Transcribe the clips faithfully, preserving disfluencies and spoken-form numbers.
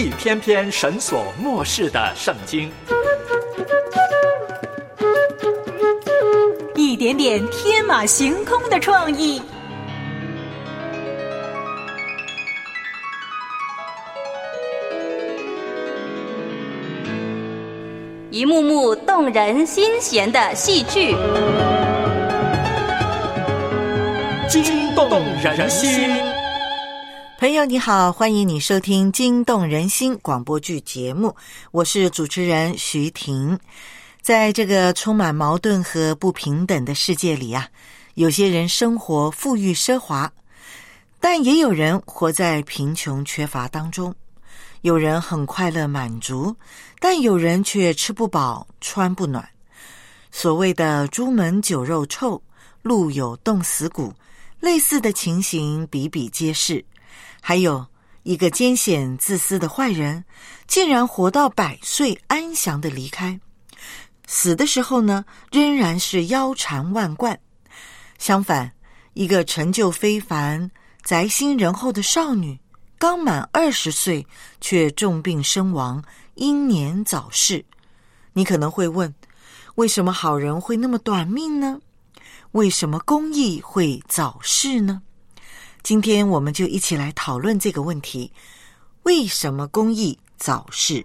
一篇篇神所默示的圣经， 一点点天马行空的创意， 一幕幕动人心弦的戏剧， 惊动人心。 朋友你好，欢迎你收听惊动人心广播剧节目，我是主持人徐婷。在这个充满矛盾和不平等的世界里啊，有些人生活富裕奢华，但也有人活在贫穷缺乏当中。有人很快乐满足，但有人却吃不饱穿不暖。所谓的朱门酒肉臭，路有冻死骨，类似的情形比比皆是。还有一个艰险自私的坏人，竟然活到百岁安详地离开，死的时候呢，仍然是腰缠万贯。相反，一个成就非凡、宅心仁厚的少女，刚满二十岁，却重病身亡，英年早逝。你可能会问，为什么好人会那么短命呢？为什么公义会早逝呢？今天我们就一起来讨论这个问题，为什么公义早逝？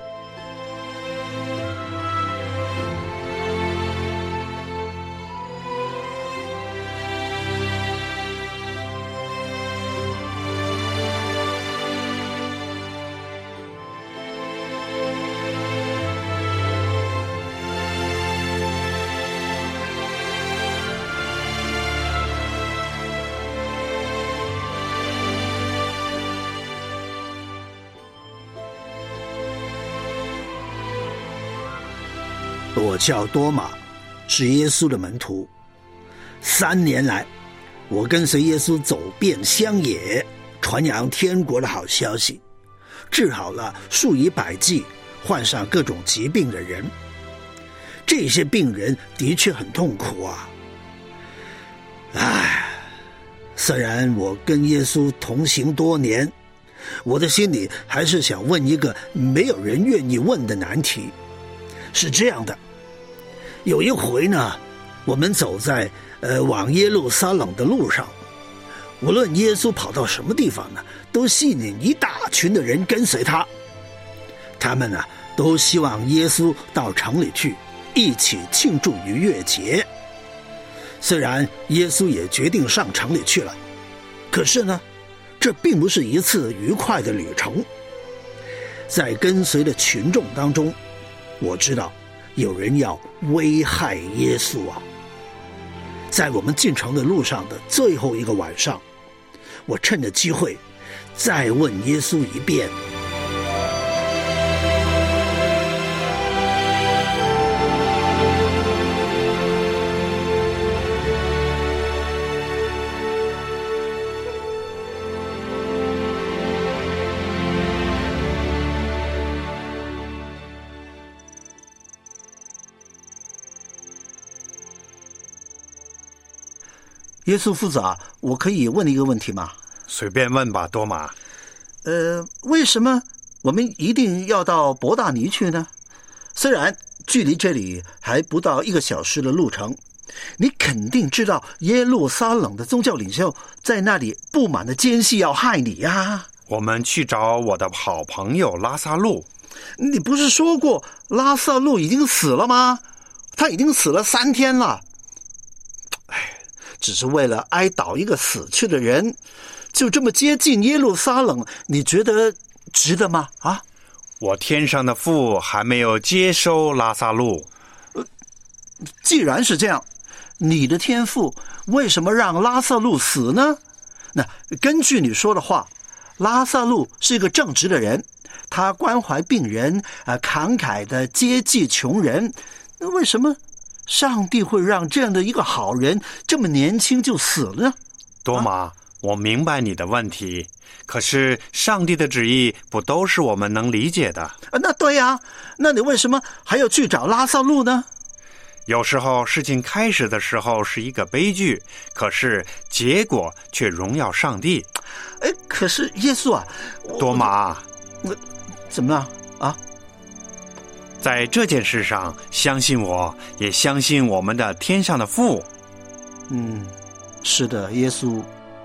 我叫多马，是耶稣的门徒。三年来，我跟随耶稣走遍乡野，传扬天国的好消息，治好了数以百计患上各种疾病的人。这些病人的确很痛苦啊！唉，虽然我跟耶稣同行多年，我的心里还是想问一个没有人愿意问的难题。是这样的，有一回呢，我们走在呃往耶路撒冷的路上，无论耶稣跑到什么地方呢，都吸引一大群的人跟随他。他们呢，都希望耶稣到城里去，一起庆祝逾越节。虽然耶稣也决定上城里去了，可是呢，这并不是一次愉快的旅程。在跟随的群众当中，我知道有人要危害耶稣啊！在我们进城的路上的最后一个晚上，我趁着机会再问耶稣一遍：耶稣父子啊，我可以问一个问题吗？ 随便问吧，多马。 呃，为什么我们一定要到伯大尼去呢？虽然距离这里还不到一个小时的路程，你肯定知道耶路撒冷的宗教领袖在那里布满了奸细要害你呀。 我们去找我的好朋友拉撒路。 你不是说过拉撒路已经死了吗？他已经死了三天了。只是为了哀悼一个死去的人，就这么接近耶路撒冷，你觉得值得吗？啊， 我天上的父还没有接收拉撒路。 呃，既然是这样，你的天父为什么让拉撒路死呢？那根据你说的话，拉撒路是一个正直的人，他关怀病人，呃，慷慨的接济穷人，那为什么上帝会让这样的一个好人这么年轻就死了呢？ 多马，啊，我明白你的问题，可是上帝的旨意不都是我们能理解的？ 啊，那对呀，那你为什么还要去找拉撒路呢？ 有时候事情开始的时候是一个悲剧，可是结果却荣耀上帝。 哎，可是耶稣啊， 多马， 我怎么了啊？ 在这件事上，相信我，也相信我们的天上的父。 嗯，是的，耶稣。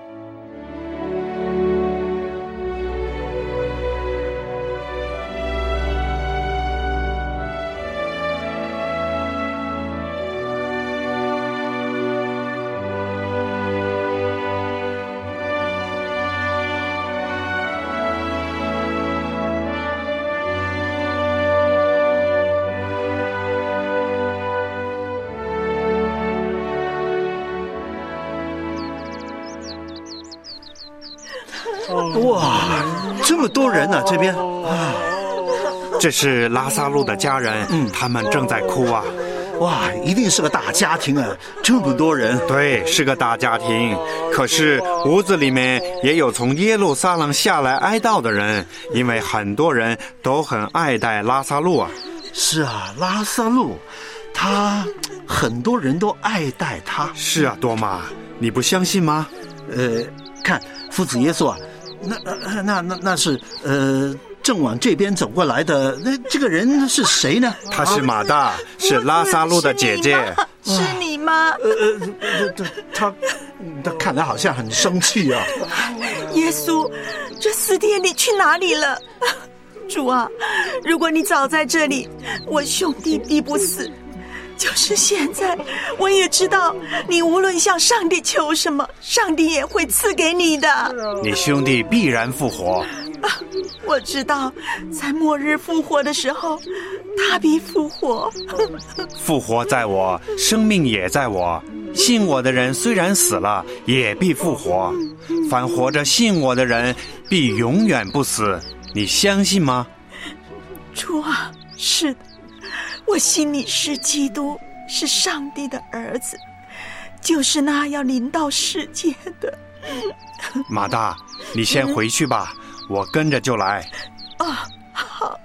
哇，这么多人啊，这边啊！ 这是拉撒路的家人，嗯，他们正在哭啊。 哇，一定是个大家庭啊，这么多人。 对，是个大家庭。可是屋子里面也有从耶路撒冷下来哀悼的人，因为很多人都很爱戴拉撒路啊。 是啊，拉撒路，他很多人都爱戴他。 是啊，多玛，你不相信吗？ 呃，看夫子耶稣啊，那那那那那是呃。正往这边走过来的那这个人是谁呢？ 她是马大，啊、是拉撒路的姐姐。 是你吗？ 呃呃，他他他看来好像很生气啊。 耶稣，这四天你去哪里了？主啊，如果你早在这里，我兄弟必不死。就是现在，我也知道你无论向上帝求什么，上帝也会赐给你的。 你兄弟必然复活。 啊，我知道，在末日复活的时候，他必复活。 复活在我，生命也在我。信我的人虽然死了，也必复活。凡活着信我的人，必永远不死。你相信吗？ 主啊，是的，我信你是基督，是上帝的儿子，就是那要临到世界的。 马大，你先回去吧。我跟着就来。 啊，好。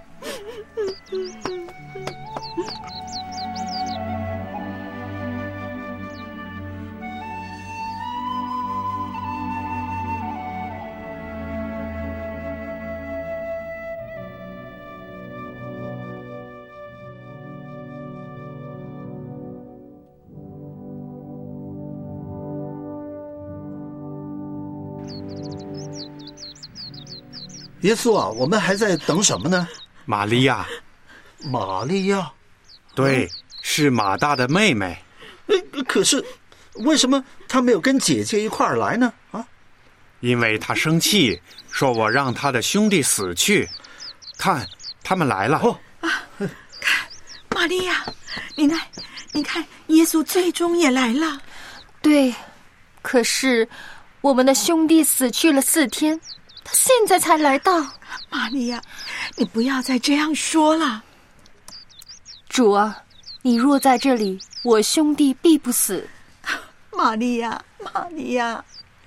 耶稣啊，我们还在等什么呢？ 玛利亚。 玛利亚？ 对，是马大的妹妹。 可是为什么她没有跟姐姐一块儿来呢？啊？ 因为她生气，说我让她的兄弟死去。看，他们来了。 哦啊，看，玛利亚，你看，你看，耶稣最终也来了。 对，可是我们的兄弟死去了四天。他现在才来到。 玛利亚，你不要再这样说了。 主啊，你若在这里，我兄弟必不死。 玛利亚，玛利亚，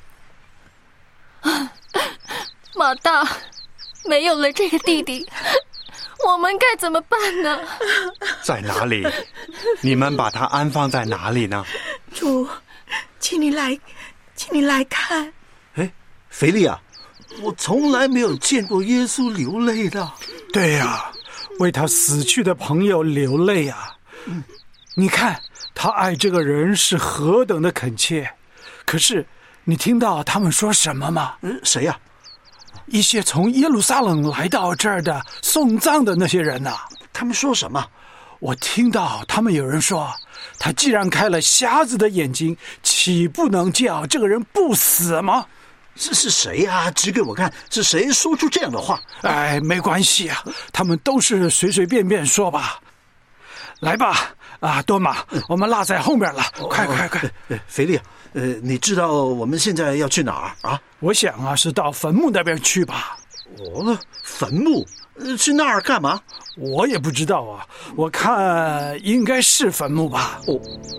马大，没有了这个弟弟，我们该怎么办呢？ 在哪里？你们把他安放在哪里呢？ 主，请你来，请你来看。 哎，腓力啊，我从来没有见过耶稣流泪的。 对呀、啊，为他死去的朋友流泪啊。嗯，你看他爱这个人是何等的恳切。可是你听到他们说什么吗？ 嗯，谁呀、啊？ 一些从耶路撒冷来到这儿的送葬的那些人呐、啊。 他们说什么？ 我听到他们有人说，他既然开了瞎子的眼睛，岂不能叫这个人不死吗？ 这是谁呀、啊？指给我看，是谁说出这样的话？ 哎，没关系啊，他们都是随随便便说吧。来吧，啊，多玛，我们落在后面了，哦、快快快！ 腓力，呃，你知道我们现在要去哪儿啊？ 我想啊，是到坟墓那边去吧。 哦，坟墓？呃，去那儿干嘛？ 我也不知道啊，我看应该是坟墓吧。 哦。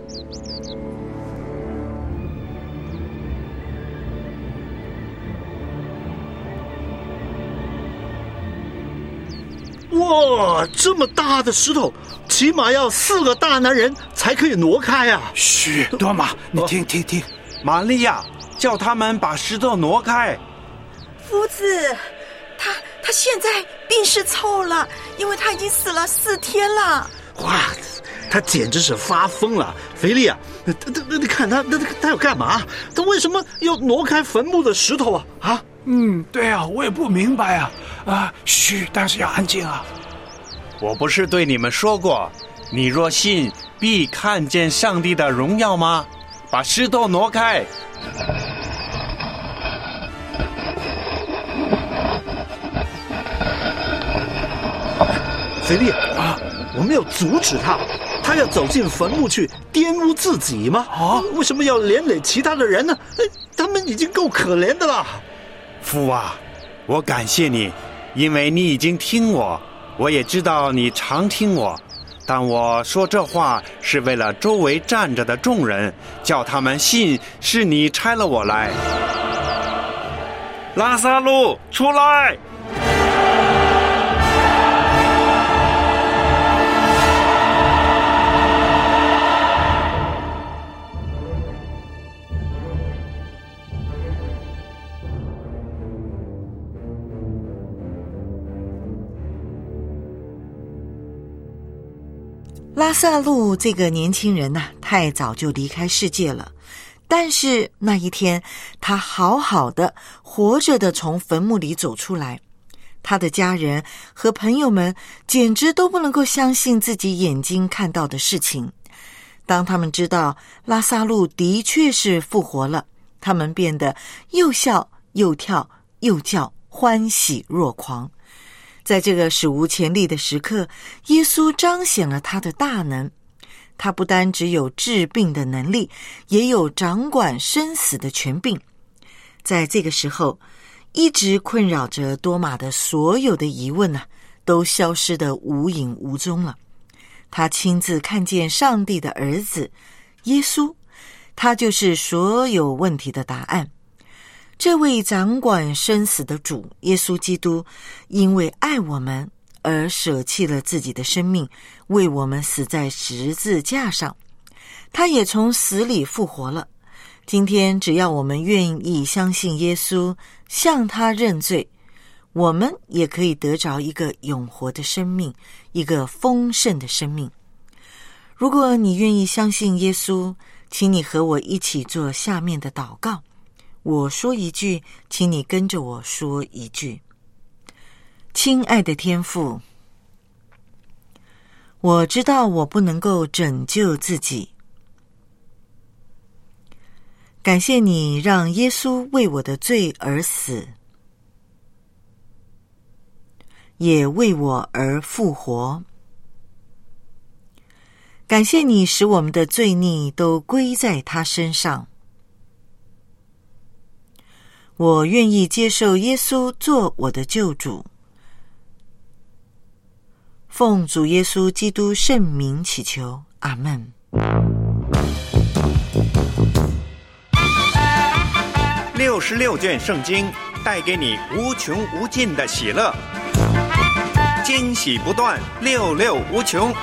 哇，这么大的石头，起码要四个大男人才可以挪开啊！ 嘘，多玛，你听听听， 玛利亚，叫他们把石头挪开。 夫子，他他现在病势凑了，因为他已经死了四天了。 哇，他简直是发疯了！腓力啊，他他你看他他他要干嘛？他为什么要挪开坟墓的石头啊？啊？ 嗯，对啊，我也不明白啊！啊，嘘，但是要安静啊！ 我不是对你们说过，你若信，必看见上帝的荣耀吗？把石头挪开！ 腓力啊，我们要阻止他，他要走进坟墓去玷污自己吗？啊，为什么要连累其他的人呢？他们已经够可怜的了。 父啊，我感谢你，因为你已经听我，我也知道你常听我，但我说这话是为了周围站着的众人，叫他们信是你差了我来。拉撒路，出来！ 拉撒路这个年轻人呐、啊，太早就离开世界了。但是那一天，他好好的活着的从坟墓里走出来，他的家人和朋友们简直都不能够相信自己眼睛看到的事情。当他们知道拉撒路的确是复活了，他们变得又笑又跳又叫，欢喜若狂。在这个史无前例的时刻，耶稣彰显了他的大能。他不单只有治病的能力，也有掌管生死的权柄。在这个时候，一直困扰着多马的所有的疑问啊，都消失得无影无踪了。他亲自看见上帝的儿子耶稣，他就是所有问题的答案。这位掌管生死的主耶稣基督，因为爱我们而舍弃了自己的生命，为我们死在十字架上。他也从死里复活了。今天只要我们愿意相信耶稣，向他认罪，我们也可以得着一个永活的生命，一个丰盛的生命。如果你愿意相信耶稣，请你和我一起做下面的祷告。我说一句，请你跟着我说一句。亲爱的天父，我知道我不能够拯救自己，感谢你让耶稣为我的罪而死，也为我而复活。感谢你使我们的罪孽都归在他身上。我愿意接受耶稣做我的救主，奉主耶稣基督圣名祈求，阿们。 六十六卷圣经带给你无穷无尽的喜乐，惊喜不断，六六无穷。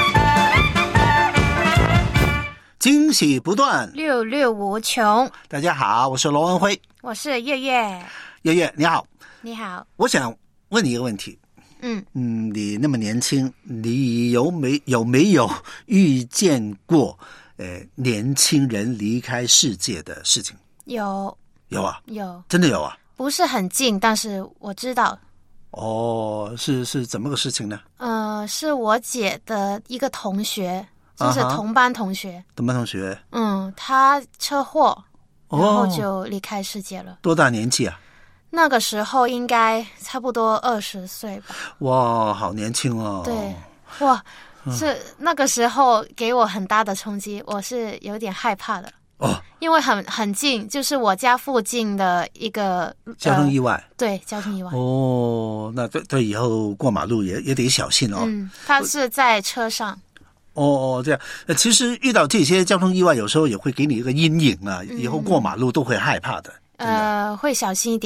惊喜不断， 六六无穷。 大家好，我是罗文辉， 我是月月。 月月你好。 你好。 我想问你一个问题。 嗯嗯，你那么年轻，你有没有没有遇见过呃年轻人离开世界的事情？ 有。 有啊？ 有。 真的有啊？ 不是很近，但是我知道。 哦，是是怎么个事情呢？ 呃，是我姐的一个同学。就是同班同学、uh-huh. 同班同学。 嗯，他车祸然后就离开世界了。 多大年纪啊？ 那个时候应该差不多二十岁吧。 哇，好年轻哦。 对，哇，是那个时候给我很大的冲击，我是有点害怕的哦， 因为很很近，就是我家附近的一个交通意外、呃、 对，交通意外。 哦，那对对，以后过马路也也得小心哦。 嗯，他是在车上。 哦哦，这样，其实遇到这些交通意外，有时候也会给你一个阴影啊，嗯、以后过马路都会害怕的。 呃，会小心一点。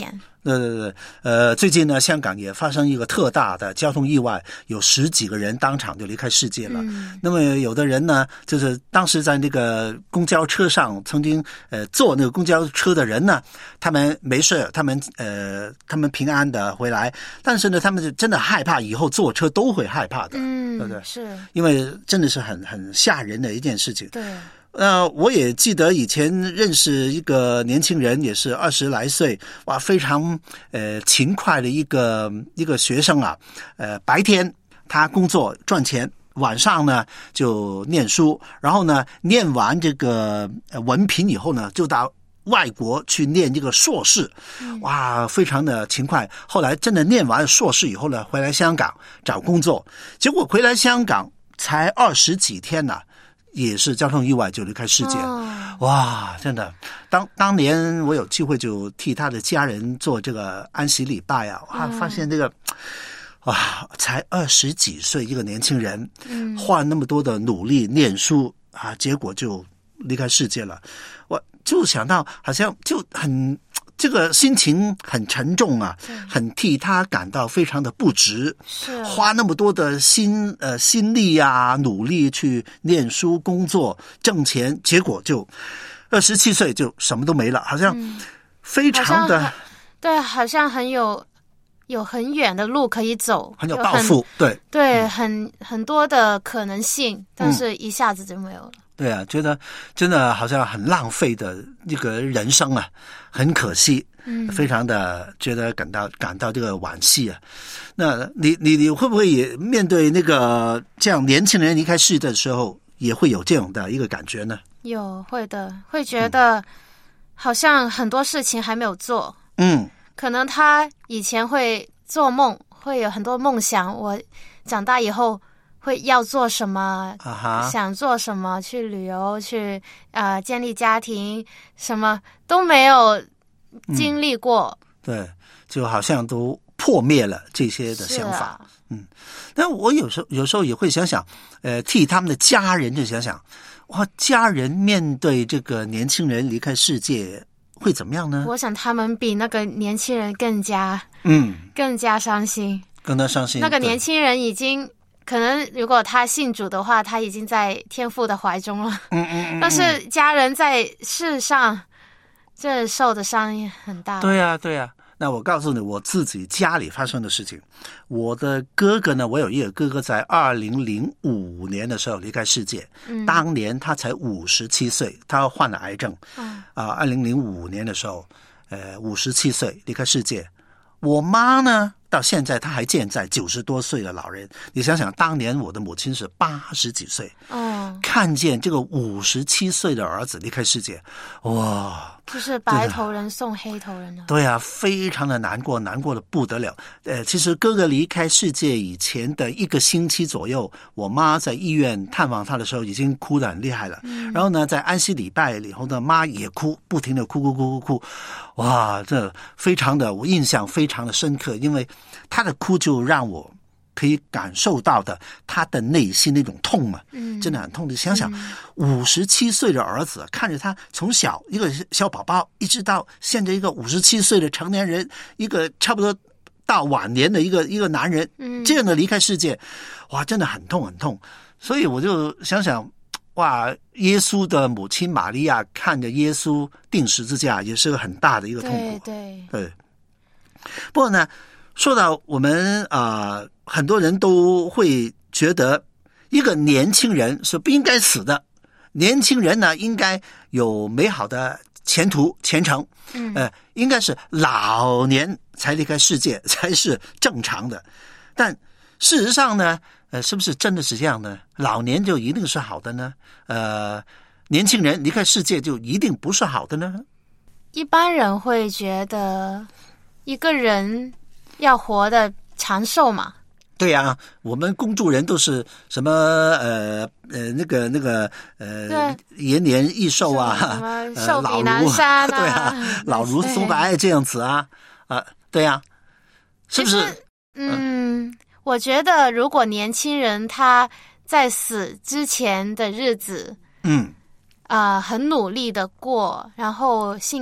对对对，呃，最近呢，香港也发生一个特大的交通意外，有十几个人当场就离开世界了。嗯、那么有的人呢，就是当时在那个公交车上曾经呃坐那个公交车的人呢，他们没事，他们呃他们平安的回来，但是呢，他们就真的害怕，以后坐车都会害怕的， 嗯， 对不对？ 是， 因为真的是很很吓人的一件事情。 对。 呃，我也记得以前认识一个年轻人，也是二十来岁，哇，非常呃勤快的一个一个学生啊。呃，白天他工作赚钱，晚上呢就念书，然后呢念完这个文凭以后呢，就到外国去念这个硕士，哇，非常的勤快。后来真的念完硕士以后呢，回来香港找工作，结果回来香港才二十几天呢、啊。也是交通意外就离开世界，哦、哇！真的，当当年我有机会就替他的家人做这个安息礼拜啊，哇，发现这个，哇，才二十几岁一个年轻人，嗯，花那么多的努力念书啊，结果就离开世界了。我就想到，好像就很。这个心情很沉重啊，很替他感到非常的不值，是花那么多的心呃心力啊，努力去念书、工作、挣钱，结果就二十七岁就什么都没了，好像非常的、 嗯、对，好像很有有很远的路可以走， 很有抱负，对对，嗯、很很多的可能性，但是一下子就没有了。嗯对啊，觉得真的好像很浪费的一个人生啊，很可惜，嗯，非常的觉得感到感到这个惋惜啊。那你你你会不会也面对那个这样年轻人离开世的时候，也会有这种的一个感觉呢？ 有，会的，会觉得好像很多事情还没有做， 嗯， 可能他以前会做梦，会有很多梦想，我长大以后。会要做什么、uh-huh. 想做什么，去旅游，去呃建立家庭，什么都没有经历过、 嗯、对，就好像都破灭了这些的想法、啊、嗯，但我有时候有时候也会想想呃替他们的家人就想想，哇，家人面对这个年轻人离开世界会怎么样呢？ 我想他们比那个年轻人更加嗯更加伤心， 更加伤心。 那个年轻人已经可能如果他信主的话，他已经在天父的怀中了。 嗯嗯嗯。 但是家人在世上，这受的伤也很大。 对呀、啊、对呀、啊。那我告诉你，我自己家里发生的事情。我的哥哥呢，我有一个哥哥，在二零零五年的时候离开世界。嗯。当年他才五十七岁，他患了癌症。嗯。啊，二零零五年的时候，呃，五十七岁离开世界。我妈呢，到现在她还健在，九十多岁的老人。你想想，当年我的母亲是八十几岁， 哦， 看见这个五十七岁的儿子离开世界，哇， 就是白头人送黑头人了。 对啊，非常的难过，难过的不得了。呃，其实哥哥离开世界以前的一个星期左右，我妈在医院探望他的时候，已经哭得很厉害了。嗯、然后呢，在安息礼拜以后呢，妈也哭，不停的哭哭哭哭哭。哇，这非常的，我印象非常的深刻，因为他的哭就让我可以感受到的他的内心那种痛嘛，嗯，真的很痛。你想想，五十七岁的儿子看着他从小一个小宝宝，一直到现在一个五十七岁的成年人，一个差不多到晚年的一个一个男人，嗯，这样的离开世界，哇，真的很痛很痛。所以我就想想。哇，耶稣的母亲玛利亚看着耶稣钉十字架，也是个很大的一个痛苦。 对对对。不过呢，说到我们啊、呃，很多人都会觉得，一个年轻人是不应该死的。年轻人呢，应该有美好的前途前程。嗯。呃，应该是老年才离开世界才是正常的。但事实上呢？呃，是不是真的是这样呢？老年就一定是好的呢？呃，年轻人离开世界就一定不是好的呢？ 一般人会觉得，一个人要活得长寿嘛。 对呀、啊，我们公主人都是什么呃呃那个那个呃延年益寿啊， 什么寿比南山啊， 对啊，老如松柏这样子啊啊、呃，对呀、啊，是不是？ 嗯。嗯我觉得，如果年轻人他在死之前的日子， 嗯， 啊、呃，很努力的过，然后信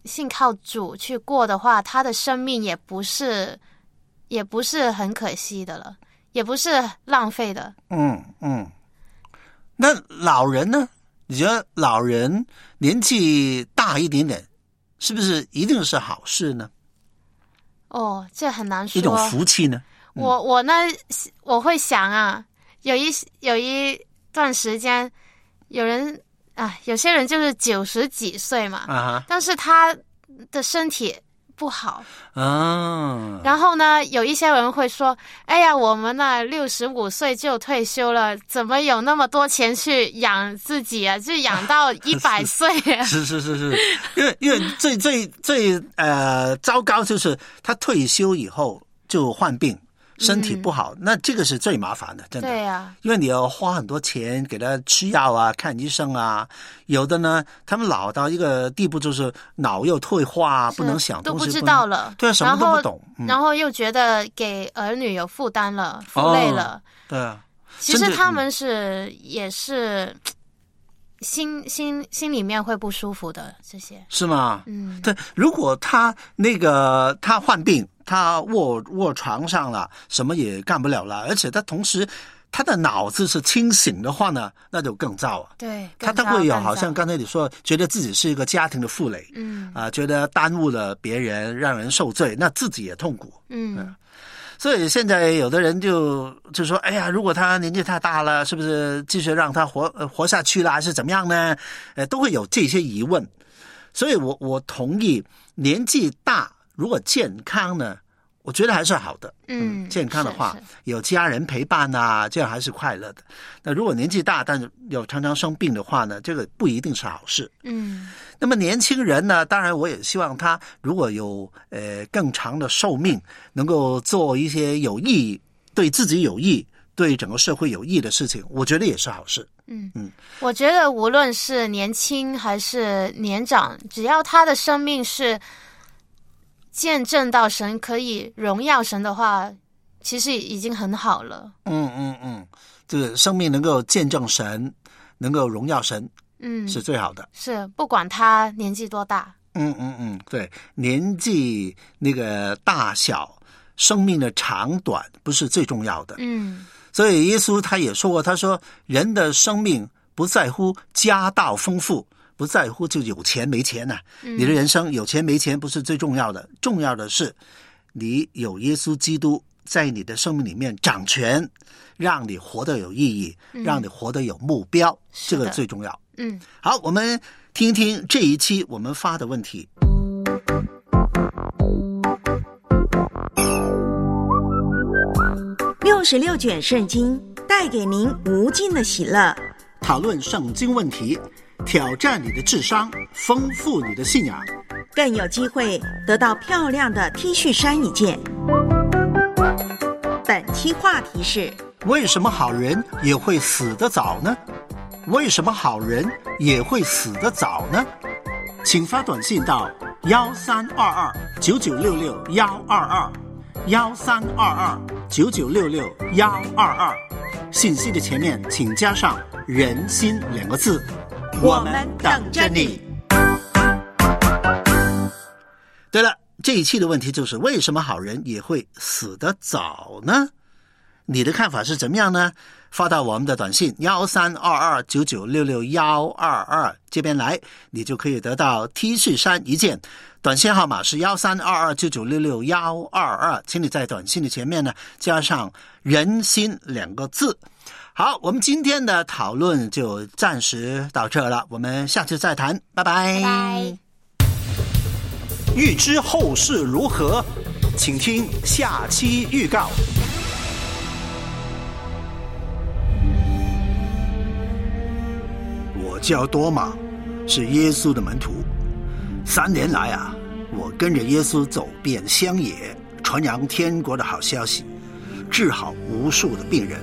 信靠主去过的话，他的生命也不是也不是很可惜的了，也不是浪费的。 嗯嗯。那老人呢？你觉得老人年纪大一点点，是不是一定是好事呢？ 哦，这很难说。 一种福气呢？ 嗯、我我呢，我会想啊，有一有一段时间，有人啊，有些人就是九十几岁嘛，啊，但是他的身体不好啊。然后呢，有一些人会说：“哎呀，我们呢六十五岁就退休了，怎么有那么多钱去养自己啊？就养到一百岁、啊。” 是是是是，因为因为最最最呃糟糕就是他退休以后就患病。身体不好、嗯，那这个是最麻烦的，真的。 对呀、啊， 因为你要花很多钱给他吃药啊、看医生啊。有的呢，他们老到一个地步，就是脑又退化，不能想东西， 都不知道了。 对，什么都不懂。 然后，嗯、然后又觉得给儿女有负担了，负累了。哦、 对啊， 其实他们是、嗯、也是。心心心里面会不舒服的，这些是吗？ 嗯， 对。如果他那个他患病，他卧卧床上了，什么也干不了了，而且他同时他的脑子是清醒的话呢，那就更糟啊。 对， 他他会有好像刚才你说，觉得自己是一个家庭的负累，嗯啊、呃，觉得耽误了别人，让人受罪，那自己也痛苦， 嗯。嗯所以现在有的人就就说，哎呀，如果他年纪太大了，是不是继续让他活活下去了，还是怎么样呢？呃，都会有这些疑问。所以我我同意，年纪大如果健康呢，我觉得还是好的。嗯，健康的话，有家人陪伴啊，这样还是快乐的。那如果年纪大，但是有常常生病的话呢，这个不一定是好事。 嗯。 那么年轻人呢，当然我也希望他如果有呃更长的寿命，能够做一些有意义、对自己有益、对整个社会有益的事情，我觉得也是好事。 嗯嗯，我觉得无论是年轻还是年长，只要他的生命是见证到神可以荣耀神的话，其实已经很好了。 嗯嗯嗯，这个生命能够见证神，能够荣耀神。嗯，是最好的。 是，不管他年纪多大。 嗯嗯嗯，对，年纪那个大小，生命的长短不是最重要的。 嗯， 所以耶稣他也说过，他说人的生命不在乎家道丰富，不在乎就有钱没钱呐、啊嗯。你的人生有钱没钱不是最重要的，重要的是你有耶稣基督在你的生命里面掌权，让你活得有意义，嗯、让你活得有目标，这个最重要。 嗯， 好，我们听一听这一期我们发的问题。 六十六卷圣经带给您无尽的喜乐， 讨论圣经问题，挑战你的智商，丰富你的信仰， 更有机会得到漂亮的 T 恤衫一件。本期话题是： 为什么好人也会死得早呢？为什么好人也会死得早呢？请发短信到幺三二二九九六六幺二二幺三二二九九六六幺二二，信息的前面请加上人心两个字， 我们等着你。 对了，这一期的问题就是为什么好人也会死得早呢？你的看法是怎么样呢？发到我们的短信幺三二二九九六六幺二二这边来，你就可以得到 T 恤衫一件。短信号码是幺三二二九九六六幺二二，请你在短信的前面呢加上人心两个字。好，我们今天的讨论就暂时到这了，我们下次再谈，拜拜。 拜拜。 欲知后事如何，请听下期预告。 我叫多马，是耶稣的门徒。三年来啊，我跟着耶稣走遍乡野，传扬天国的好消息，治好无数的病人。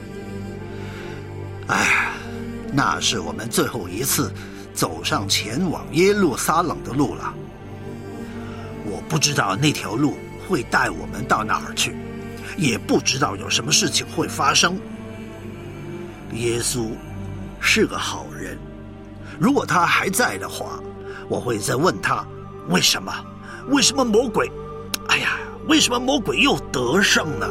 哎，那是我们最后一次走上前往耶路撒冷的路了。我不知道那条路会带我们到哪儿去，也不知道有什么事情会发生。耶稣是个好人，如果他还在的话，我会再问他为什么？为什么魔鬼？哎呀，为什么魔鬼又得胜呢？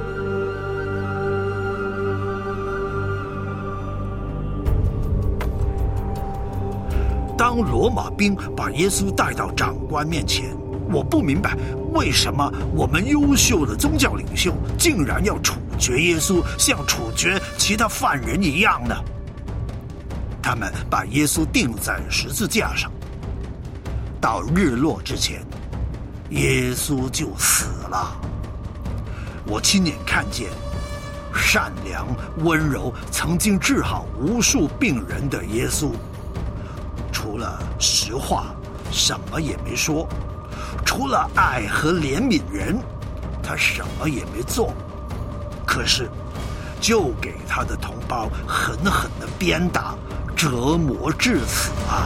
当罗马兵把耶稣带到长官面前，我不明白为什么我们优秀的宗教领袖竟然要处决耶稣，像处决其他犯人一样呢？他们把耶稣钉在十字架上，到日落之前，耶稣就死了。我亲眼看见善良温柔，曾经治好无数病人的耶稣，除了实话什么也没说，除了爱和怜悯人，他什么也没做。可是就给他的同胞狠狠地鞭打折磨致死啊！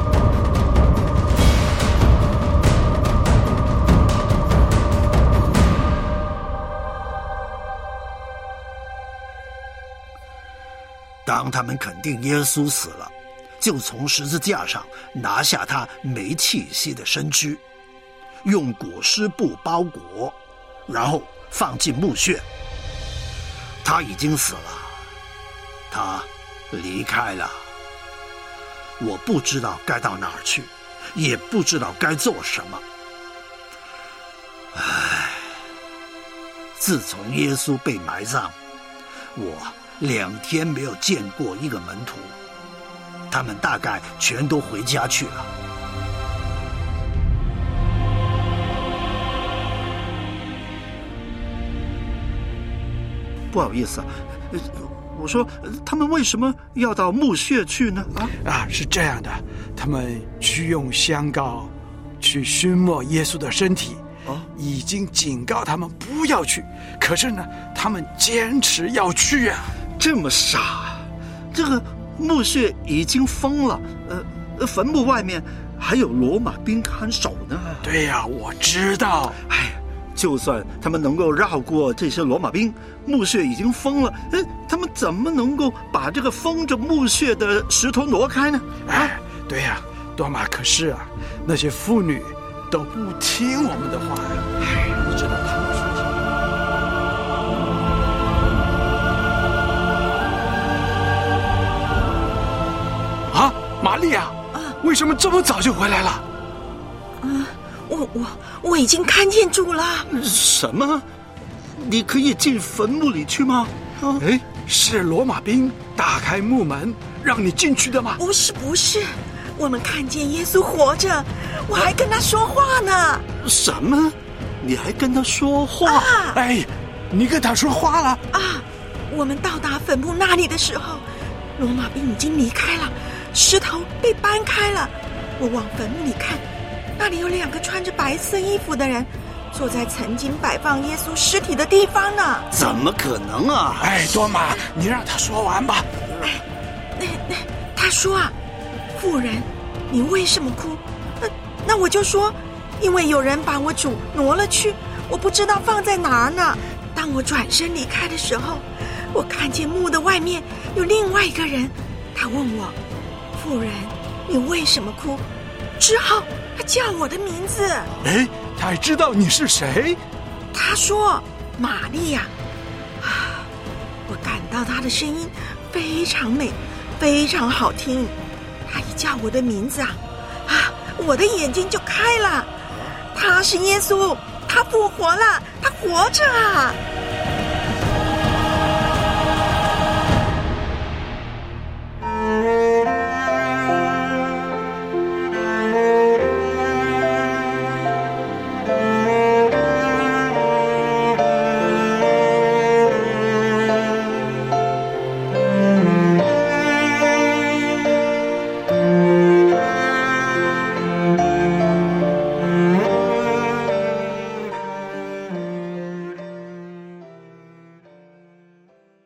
当他们肯定耶稣死了，就从十字架上拿下他没气息的身躯，用裹尸布包裹，然后放进墓穴。他已经死了，他离开了。我不知道该到哪儿去，也不知道该做什么。唉，自从耶稣被埋葬，我两天没有见过一个门徒，他们大概全都回家去了。 不好意思啊，我说他们为什么要到墓穴去呢？啊啊，是这样的，他们去用香膏去熏没耶稣的身体，哦，已经警告他们不要去，可是呢，他们坚持要去啊！ 这么傻，这个墓穴已经封了，呃，坟墓外面还有罗马兵看守呢。 对呀、啊，我知道。 哎。就算他们能够绕过这些罗马兵，墓穴已经封了，哎，他们怎么能够把这个封着墓穴的石头挪开呢？ 哎，对呀、啊，多马，可是啊，那些妇女都不听我们的话呀。哎，你知道他们说什么？啊，玛利亚，啊，为什么这么早就回来了？ 啊，我我我已经看见主了。 什么？你可以进坟墓里去吗？ 啊，哎，是罗马兵打开墓门让你进去的吗？ 不是不是，我们看见耶稣活着，我还跟他说话呢。啊， 什么？你还跟他说话？ 啊， 哎，你跟他说话了？ 啊，我们到达坟墓那里的时候，罗马兵已经离开了，石头被搬开了。我往坟墓里看，那里有两个穿着白色衣服的人坐在曾经摆放耶稣尸体的地方呢。 怎么可能啊？ 哎，多玛，你让他说完吧。 哎，那那他说啊，妇人，你为什么哭？那那我就说，因为有人把我主挪了去，我不知道放在哪儿呢。当我转身离开的时候，我看见墓的外面有另外一个人，他问我，妇人，你为什么哭？之后他叫我的名字。 哎，他还知道你是谁？ 他说玛利亚。啊，我感到他的声音非常美，非常好听。他一叫我的名字啊，啊，我的眼睛就开了。他是耶稣，他复活了，他活着啊！